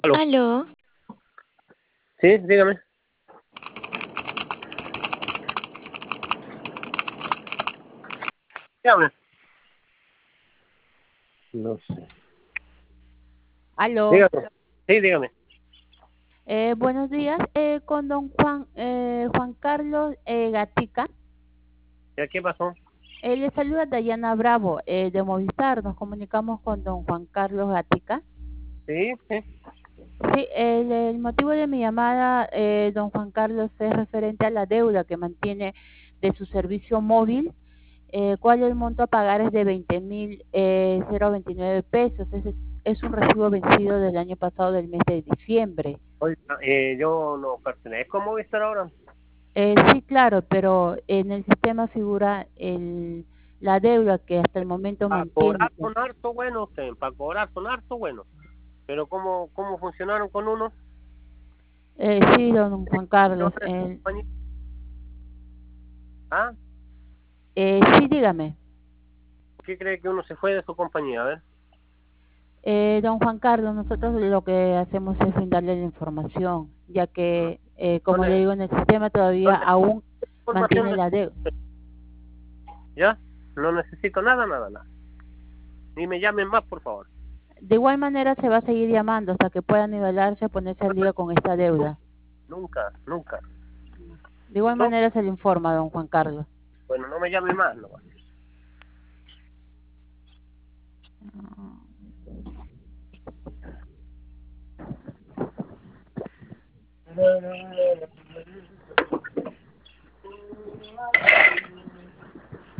Aló. Aló, Sí, dígame. Dígame. No sé. Aló, Dígame. Sí, dígame. buenos días, con don Juan Carlos Gatica. ¿Ya qué pasó? Le saluda Dayana Bravo, de Movistar. Nos comunicamos con don Juan Carlos Gatica. Sí, sí. Sí, el motivo de mi llamada, don Juan Carlos, es referente a la deuda que mantiene de su servicio móvil. ¿Cuál el monto a pagar? Es de 20.029 pesos. Es un recibo vencido del año pasado, del mes de diciembre. Oiga, yo no pertenezco a Movistar ahora. Sí, claro, pero en el sistema figura la deuda que hasta el momento Para mantiene. cobrar son harto buenos, para cobrar son harto buenos. Pero ¿cómo funcionaron con uno? Sí, don Juan ¿Yo Carlos. de su compañía? ¿Ah? Sí, dígame. ¿Qué cree que uno se fue de su compañía? A ver. Don Juan Carlos, nosotros lo que hacemos es brindarle la información, ya que, No, como le digo, en el sistema no todavía necesito aún información mantiene de la deuda. ¿Ya? No necesito nada, nada, nada. Ni me llamen más, por favor. De igual manera se va a seguir llamando hasta que pueda nivelarse, ponerse al día con esta Nu- deuda. Nunca, nunca. De igual ¿Listo? manera se le informa, don Juan Carlos. Bueno, no me llame más, no.